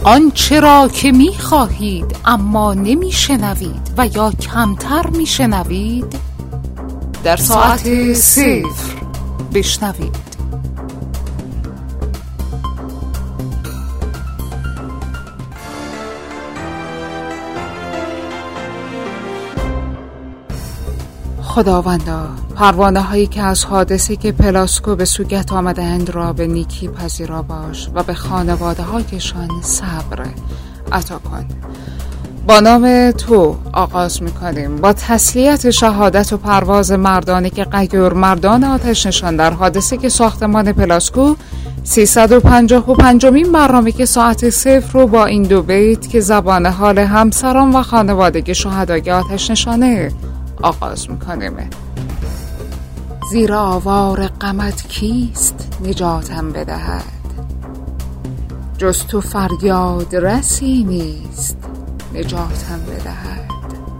آنچه را که می خواهید اما نمی شنوید و یا کمتر می شنوید در ساعت 0 بشنوید. خداوندا، پروانه هایی که از حادثه که پلاسکو به سوگت آمدند را به نیکی پذیرا باش و به خانواده هایشان صبر عطا کن. با نام تو آغاز میکنیم، با تسلیت شهادت و پرواز مردانی که غیور مردان آتش نشان در حادثه که ساختمان پلاسکو 355مین برنامه که ساعت 0 رو با این دو بیت که زبان حال همسران و خانوادگی شهدای آتش نشانه آغاز میکنیم. زیرا آوار غمت کیست نجاتم بدهد، جز تو فریاد رسی نیست نجاتم بدهد.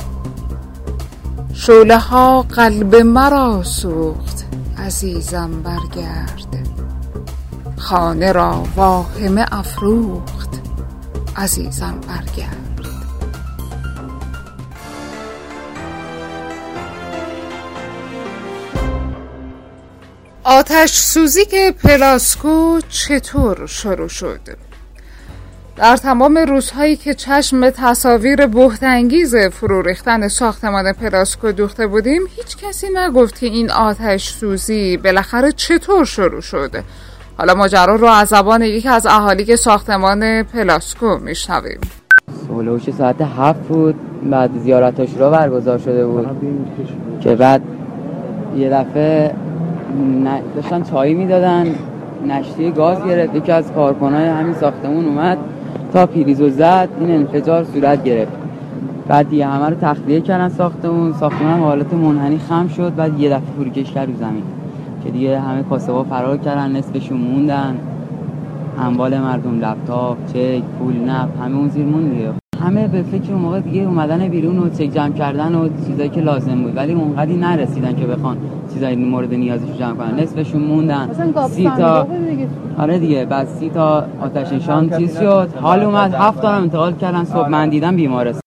شعله ها قلب مرا سوخت عزیزم برگرد، خانه را واهمه افروخت عزیزم برگرد. آتش سوزی که پلاسکو چطور شروع شد؟ در تمام روزهایی که چشم به تصاویر بهت‌انگیز فرو ریختن ساختمان پلاسکو دوخته بودیم، هیچ کسی نگفت که این آتش سوزی بالاخره چطور شروع شد. حالا ماجرا رو از زبان یکی از اهالی ساختمان پلاسکو میشنویم. هلوش ساعت 7 بود، بعد زیارت عاشورا برگزار شده بود که بعد یه دفعه داشتن چایی میدادن، نشتی گاز گرفت، یکی از کارکنای همین ساختمون اومد تا پریزو زد، این انفجار صورت گرفت. بعد دیگه همه رو تخلیه کردن، ساختمون هم حالت منحنی خم شد. بعد یه دفعه فروکش کرد رو زمین که دیگه همه کاسبا فرار کردن، نصفشون موندن، اموال مردم، لپتاپ، چک، پول، نقد، همه اون زیر موند دیگه. همه به فکر اون موقع دیگه اومدن بیرون و چک جمع کردن و چیزایی که لازم بود، ولی اونقدی نرسیدن که بخوان چیزای مورد نیازشون جمع کنن. نصفشون موندن. 30 تا آره دیگه، بعد 30 تا آتش نشان چیز شد. حال اومد 7 تا انتقال کردن. صبح من دیدم بیمارستان.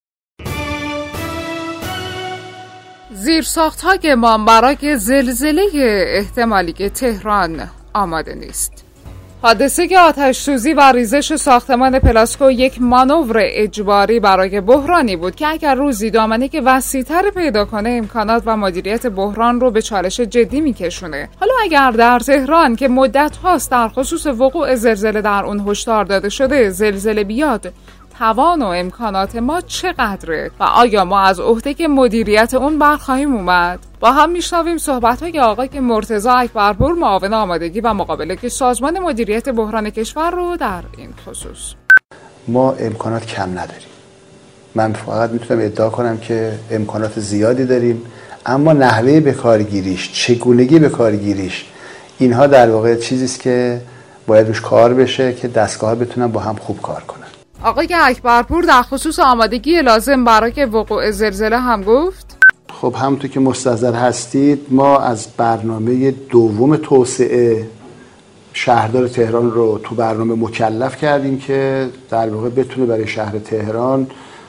زیرساخت‌ها که برای زلزله احتمالی که تهران آماده نیست. حادثه که آتش سوزی و ریزش ساختمان پلاسکو یک مانور اجباری برای بحرانی بود که اگر روزی دامنه که وسیع‌تر پیدا کنه امکانات و مدیریت بحران رو به چالش جدی میکشونه. حالا اگر در تهران که مدت هاست در خصوص وقوع زلزله در اون هشدار داده شده زلزله بیاد، توان و امکانات ما چقدره و آیا ما از عهده که مدیریت اون برخواهیم اومد؟ با هم میشنویم صحبت‌های آقای مرتضی اکبرپور، معاون آمادگی و مقابله که سازمان مدیریت بحران کشور رو در این خصوص. ما امکانات کم نداریم. من فقط میتونم ادعا کنم که امکانات زیادی داریم، اما نحوه بکارگیریش، چگونگی بکارگیریش، اینها در واقع چیزیست که باید روش کار بشه که دستگاه‌ها بتونن با هم خوب کار کنن. آقای اکبرپور در خصوص آمادگی لازم برای وقوع زلزله هم گفت. خب همونطور که مستحضر هستید، ما از برنامه دوم توسعه شهردار تهران رو تو برنامه مکلف کردیم که در واقع بتونه برای شهر تهران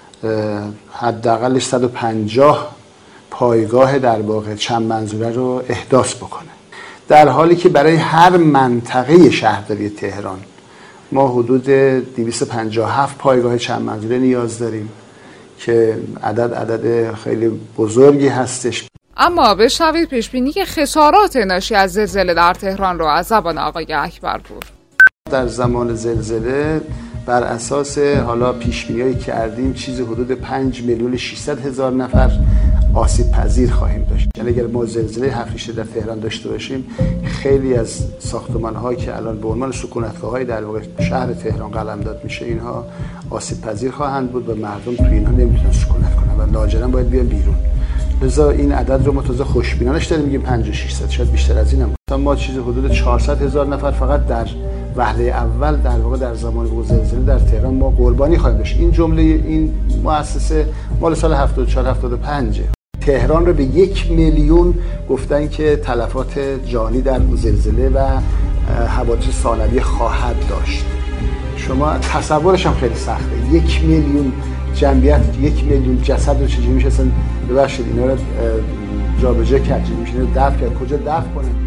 حداقلش 150 پایگاه در واقع چند منظوره رو احداث بکنه، در حالی که برای هر منطقه شهرداری تهران ما حدود 257 پایگاه چند منظوره نیاز داریم که عدد خیلی بزرگی هستش. اما بشنوید پیشبینی خسارات ناشی از زلزله در تهران رو از زبان آقای اکبرپور. در زمان زلزله بر اساس حالا پیشبینی‌هایی که کردیم چیزی حدود 5,600,000 نفر آسیب پذیر خواهیم داشت. یعنی اگر ما زلزله 7 ریشتر در تهران داشته باشیم، خیلی از ساختمان‌هایی که الان به عنوان سکونتگاه‌های در واقع شهر تهران قلمداد میشه، اینها آسیب پذیر خواهند بود و مردم توی اینها نمیتونن سکونت کنن و لاجرم باید بیان بیرون. لذا این عدد رو ما تازه خوشبینانش داریم میگیم 5,600، شاید بیشتر از این هم. ما چیزی حدود 400,000 نفر فقط در وهله اول در واقع در زمان وقوع زلزله در تهران ما قربانی خواهیم داشت. این جمله این مؤسسه مال سال 74-75. تهران رو به 1,000,000 گفتن که تلفات جانی در زلزله و حوادث ثانویه خواهد داشت. شما تصورش هم خیلی سخته. 1 میلیون جمعیت، 1 میلیون جسد رو چجوری میشه اصلا ببخشید اینا رو جابجا کرد، چجوری میشه دفن کرد، کجا دفن کنن.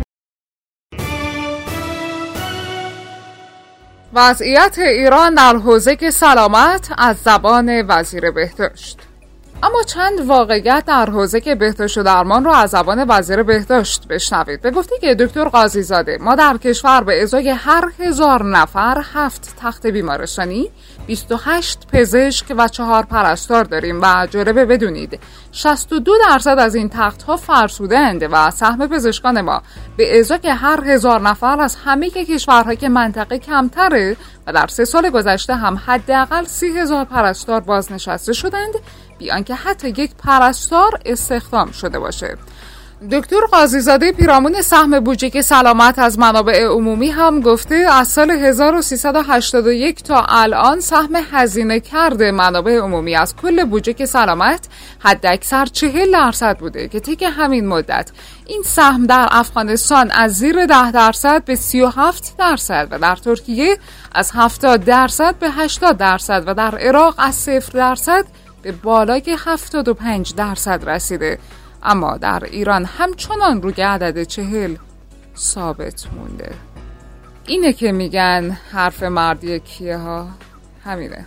وضعیت ایران در حوزه سلامت از زبان وزیر بهداشت. اما چند واقعیت در حوزه بهداشت و درمان رو از زبان وزیر بهداشت بشنوید. به گفته که دکتر قاضی زاده ما در کشور به ازای هر 1000 نفر 7 تخت بیمارستانی، 28 پزشک و 4 پرستار داریم و جالبه بدونید 62% از این تخت‌ها فرسوده‌اند و سهم پزشکان ما به ازای هر 1000 نفر از همه کشورهای که منطقه کمتره و در 3 سال گذشته هم حداقل 30,000 پرستار بازنشسته شدند بی آنکه حتی یک پرستار استخدام شده باشه. دکتر قاضی زاده پیرامون سهم بودجه سلامت از منابع عمومی هم گفته از سال 1381 تا الان سهم هزینه کرده منابع عمومی از کل بودجه سلامت حداکثر 40% بوده که طی همین مدت این سهم در افغانستان از زیر 10% به 37% و در ترکیه از 70% به 80% و در عراق از 0% به بالای 75% رسیده. اما در ایران همچنان روی عدد 40 ثابت مونده. اینه که میگن حرف مردی کیه ها، همینه.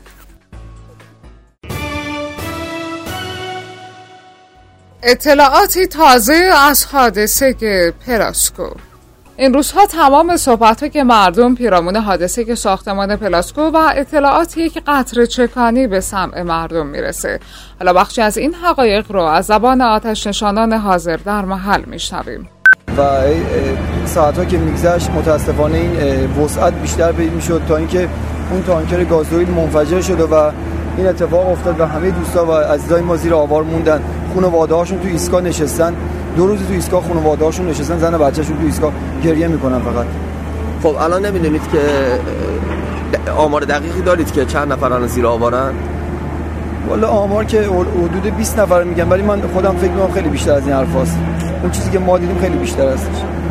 اطلاعاتی تازه از حادثه پلاسکو. این روزها تمام صحبت‌ها که مردم پیرامون حادثه که ساختمان پلاسکو و اطلاعاتی که قطره چکانی به سمع مردم میرسه. حالا بخشی از این حقایق رو از زبان آتش نشانان حاضر در محل میشنویم. و ساعت‌ها که میگذشت متاسفانه این وسعت بیشتر میشد تا اینکه اون تانکر گازوئیل منفجر شد و این اتفاق افتاد و همه دوستا و عزیزای ما زیر آوار موندن. خانواده‌هاشون تو ایستگاه نشستن، 2 روز تو ایستگاه خانواده‌هاشون نشستن، زن و بچه‌شون تو ایستگاه گریه میکنن فقط. خب الان نمیدونید که آمار دقیقی دارید که چند نفر الان زیر آوارن؟ والا آمار که حدود 20 نفر میگن، ولی من خودم فکر می‌کنم خیلی بیشتر از این حرفاست. اون چیزی که ما دیدیم خیلی بیشتر است.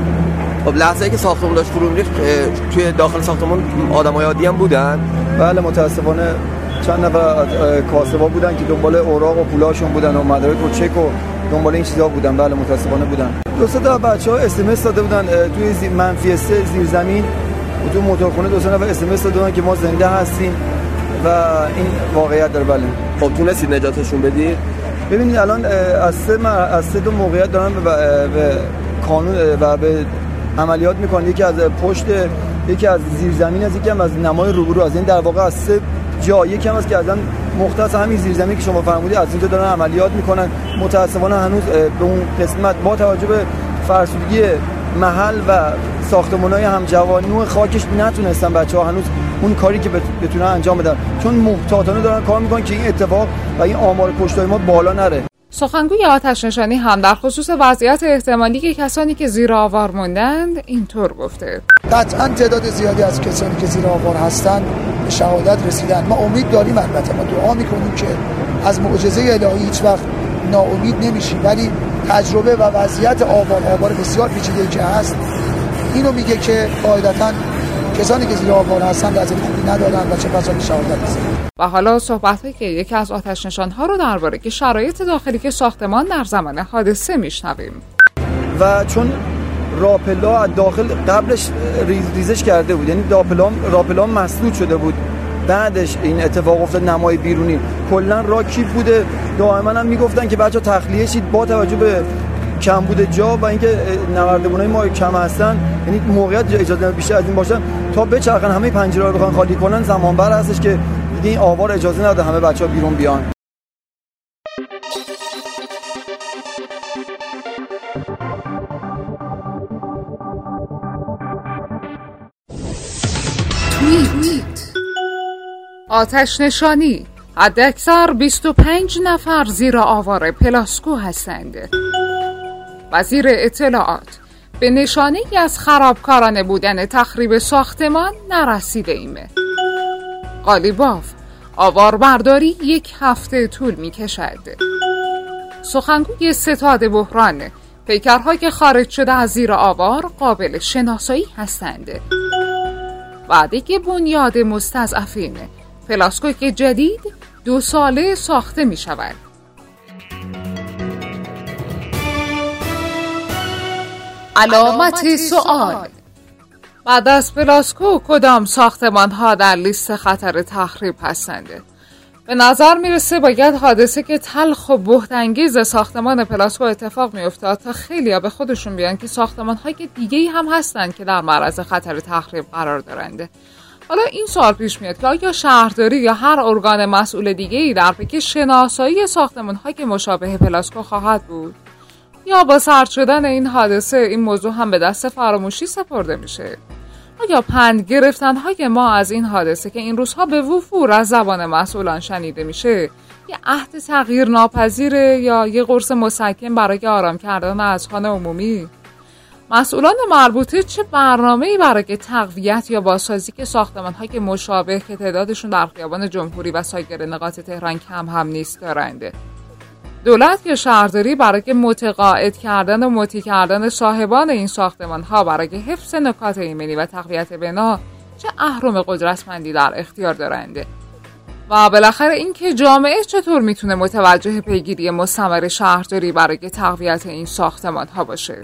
خب لحظه‌ای که ساختمون داشت فرو می‌ریخت توی داخل ساختمون آدمای عادی هم بودن؟ بله متاسفانه چند نفر کاسبا بودن که دنبال اوراق و پولاشون بودن و مدارک و چک و دنبال این چیزا بودن. بله متاسفانه بودن. 2 تا بچه‌ها اس ام اس داده بودن توی -3 زیر زمین و تو موتورخونه 2 نفر اس ام اس داده بودن که ما زنده هستیم و این واقعیت داره. بله. خب تونستید نجاتشون بدید؟ ببینید الان از 3 موقعیت دارن به قانون و به عملیات میکنن. یکی از پشت، یکی از زیر زمین، از یکی هم از نمای روبرو. از این در واقع از 3 جا، یکی هم از که ازن مختص همین زیر زمین که شما فرمودید از اینجا دارن عملیات میکنن. متاسفانه هنوز به اون قسمت با توجه به فرسودگی محل و ساختمان‌های همجوانی و خاکش نتونستن بچه‌ها هنوز اون کاری که بتونن انجام بدن، چون محتاطانه دارن کار میکنن که این اتفاق و این آمار کشتای ما بالا نره. سخنگوی آتش نشانی هم در خصوص وضعیت احتمالی که کسانی که زیر آوار موندند اینطور گفته: قطعا تعداد زیادی از کسانی که زیر آوار هستند به شهادت رسیدن. ما امید داریم، البته ما دعا میکنیم که از معجزه الهی هیچ وقت ناامید نمیشیم، ولی تجربه و وضعیت آوار بسیار پیچیده‌ای که هست اینو میگه که قاعدتاً کسانی که زیر آوار هستن در خوبی ندارن و چه بسا به شهادت رسیدن. و حالا صحبت‌هایی که یکی از آتش نشان‌ها رو درباره که شرایط داخلی که ساختمان در زمان حادثه میشنویم. و چون راپلا از داخل قبلش ریزش کرده بود، یعنی راپلا مسدود شده بود، بعدش این اتفاق افتاد نمای بیرونی کلا را کیپ بوده. دائما هم میگفتن که بچا تخلیه شید با توجه به کمبود جا و اینکه نوردگونای ما کم هستن، یعنی موقعیت اجازه بیشتر از این باشن تا بچرخن همه پنجره رو بخوان خالی کنن. زمان بر هستش که دیگه این آوار اجازه نده همه بچه‌ها بیرون بیان. توییت: آتش نشانی حداکثر 25 نفر زیر آوار پلاسکو هستند. وزیر اطلاعات: به نشانه ای از خرابکارانه بودن تخریب ساختمان نرسیده ایم. قالیباف: آواربرداری 1 هفته طول می کشد. سخنگوی ستاد بحران: پیکرها که خارج شده از زیر آوار قابل شناسایی هستند. وعده بنیاد مستضعفین، پلاسکویک جدید 2 ساله ساخته می شود. علامت سوال: بعد از پلاسکو کدام ساختمان ها در لیست خطر تخریب هستند؟ به نظر میرسه باید حادثه که تلخ و بهت‌انگیز ساختمان پلاسکو اتفاق میافتاد تا خیلیا به خودشون بیان که ساختمان های دیگه‌ای هم هستند که در معرض خطر تخریب قرار دارند. حالا این سوال پیش میاد که آیا شهرداری یا هر ارگان مسئول دیگه‌ای در پی شناسایی ساختمان های مشابه پلاسکو خواهد بود؟ یا با سرد شدن این حادثه این موضوع هم به دست فراموشی سپرده میشه؟ آیا پند گرفتن‌های ما از این حادثه که این روزها به وفور از زبان مسئولان شنیده میشه یه عهد تغییر ناپذیره یا یه قرص مسکن برای آرام کردن اذهان عمومی؟ مسئولان مربوطه چه برنامه‌ای برای تقویت یا بازسازی که ساختمان‌های مشابه که تعدادشون در خیابان جمهوری و سایر نقاط تهران کم هم نیست دارند؟ دولت یا شهرداری برای متقاعد کردن و مطیع کردن صاحبان این ساختمان‌ها برای حفظ نکات ایمنی و تقویت بنا چه اهرم قدرتمندی در اختیار دارند؟ و بالاخره اینکه جامعه چطور میتونه متوجه پیگیری مستمر شهرداری برای تقویت این ساختمان‌ها باشه؟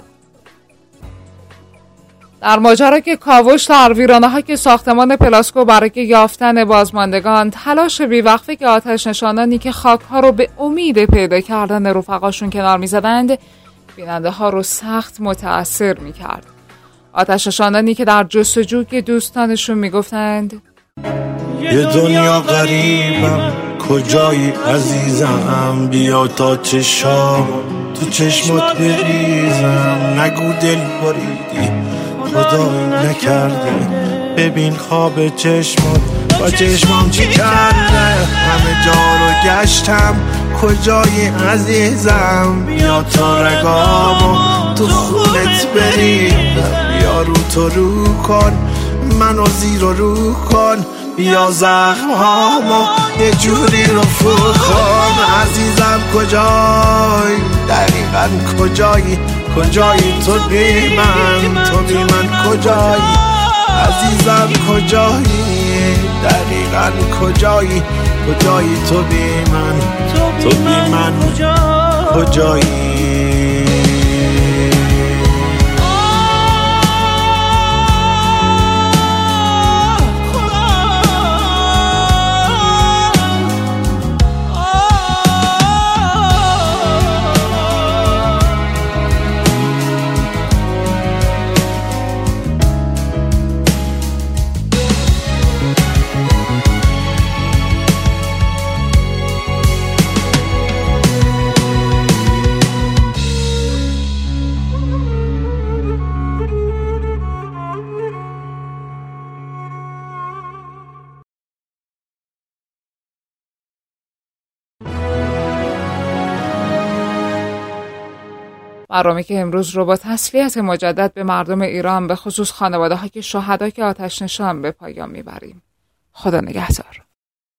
در ماجرا که کاوش در ویرانه‌ها که ساختمان پلاسکو برای یافتن بازماندگان تلاش بیوقفه که آتش نشانانی که خاک‌ها رو به امید پیدا کردن رفقاشون کنار می‌زدند بیننده ها رو سخت متأثر می‌کرد. آتش نشانانی که در جستجو که دوستانشون می‌گفتند یه دنیا غریبم، کجایی عزیزم، بیا تا چشام تو چشمات بریزم، نگو دل بریدی خدایی نکرده، ببین خواب چشمات با چشمام چی کرده، همه جا رو گشتم کجایی عزیزم، بیا تا رگامو تو خونت بریدم، بیا رو تو رو کن منو زیر و رو کن، بیا زخمهامو یه جوری رفو کن، عزیزم کجایی دقیقاً کجایی تو بی من کجایی، عزیزم کجایی دقیقاً کجایی تو بی من کجایی. برنامه که امروز رو با تسلیت مجدد به مردم ایران به خصوص خانواده‌های شهدا که آتش نشان به پایان میبریم. خدا نگهدار.